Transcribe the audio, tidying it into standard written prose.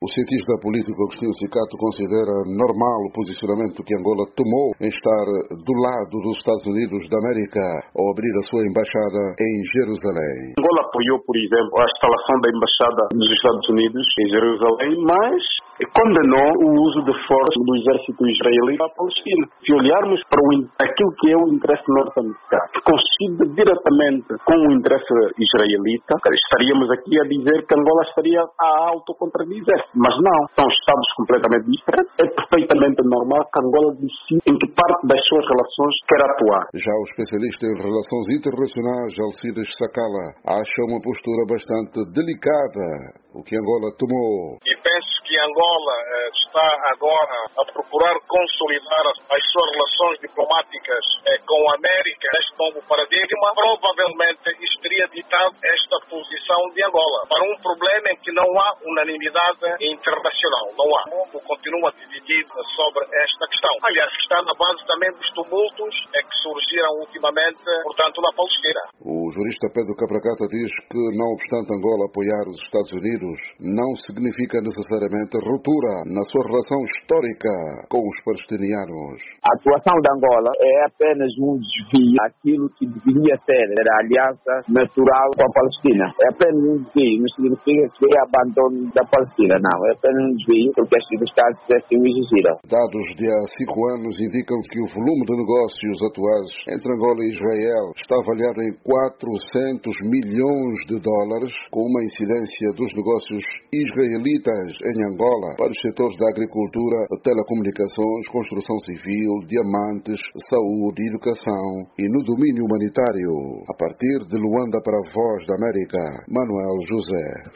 O cientista político Agostinho Cicato considera normal o posicionamento que Angola tomou em estar do lado dos Estados Unidos da América ao abrir a sua embaixada em Jerusalém. Angola apoiou, por exemplo, a instalação da embaixada dos Estados Unidos em Jerusalém, mas condenou o uso de força do exército israelita à Palestina. Se olharmos para aquilo que é o interesse norte-americano, que coincide diretamente com o interesse israelita, estaríamos aqui a dizer que Angola estaria a autocontradizer. Mas não, são estados completamente diferentes. É perfeitamente normal que Angola decida em que parte das suas relações quer atuar. Já o especialista em relações internacionais, Alcides Sacala, acha uma postura bastante delicada o que Angola tomou. E penso que Angola está agora a procurar consolidar as suas relações diplomáticas com a América neste novo paradigma. Provavelmente isso teria ditado esta posição de Angola para um problema em que não há unanimidade internacional. Não há. O mundo continua dividido sobre esta questão. Aliás, que está na base também dos tumultos que surgiram ultimamente, portanto, na Palestina. O jurista Pedro Capracata diz que, não obstante Angola apoiar os Estados Unidos, não significa necessariamente ruptura na sua relação histórica com os palestinianos. A atuação de Angola é apenas um desvio daquilo que deveria ser a aliança natural com a Palestina. É apenas um desvio, não significa que é abandono da Palestina, não. É apenas um desvio porque estes Estados assim o exigiram. Dados de há 5 anos indicam que o volume de negócios atuais entre Angola e Israel está avaliado em 400 milhões de dólares, com uma incidência dos negócios israelitas em Angola para os setores da agricultura, telecomunicações, construção civil, diamantes, saúde, educação e no domínio humanitário. A partir de Luanda para a Voz da América, Manuel José.